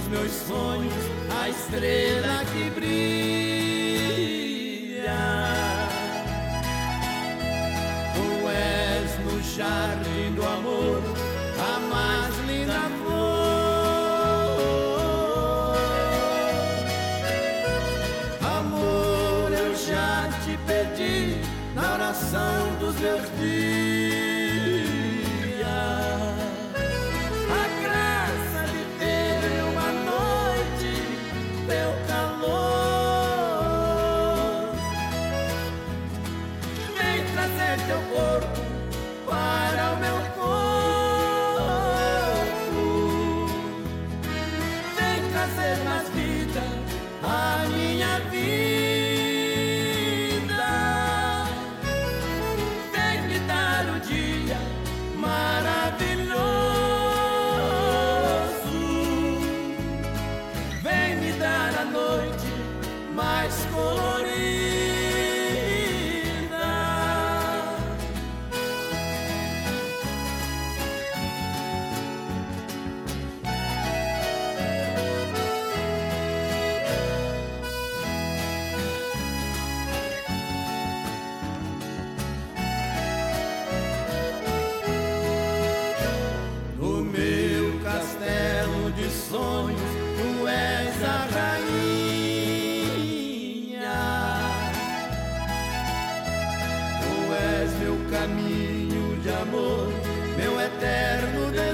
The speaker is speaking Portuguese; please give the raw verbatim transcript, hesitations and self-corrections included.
meus sonhos a estrela que brilha. Tu és no jardim do amor a mais linda flor. Amor, eu já te pedi na oração dos meus dias a graça de ter uma noite teu calor. Vem trazer teu corpo para o meu corpo, vem trazer mais vida a minha vida, vem me dar um dia maravilhoso, vem me dar a noite mais colorida. Castelo de sonhos, tu és a rainha. Tu és meu caminho de amor, meu eterno desejo.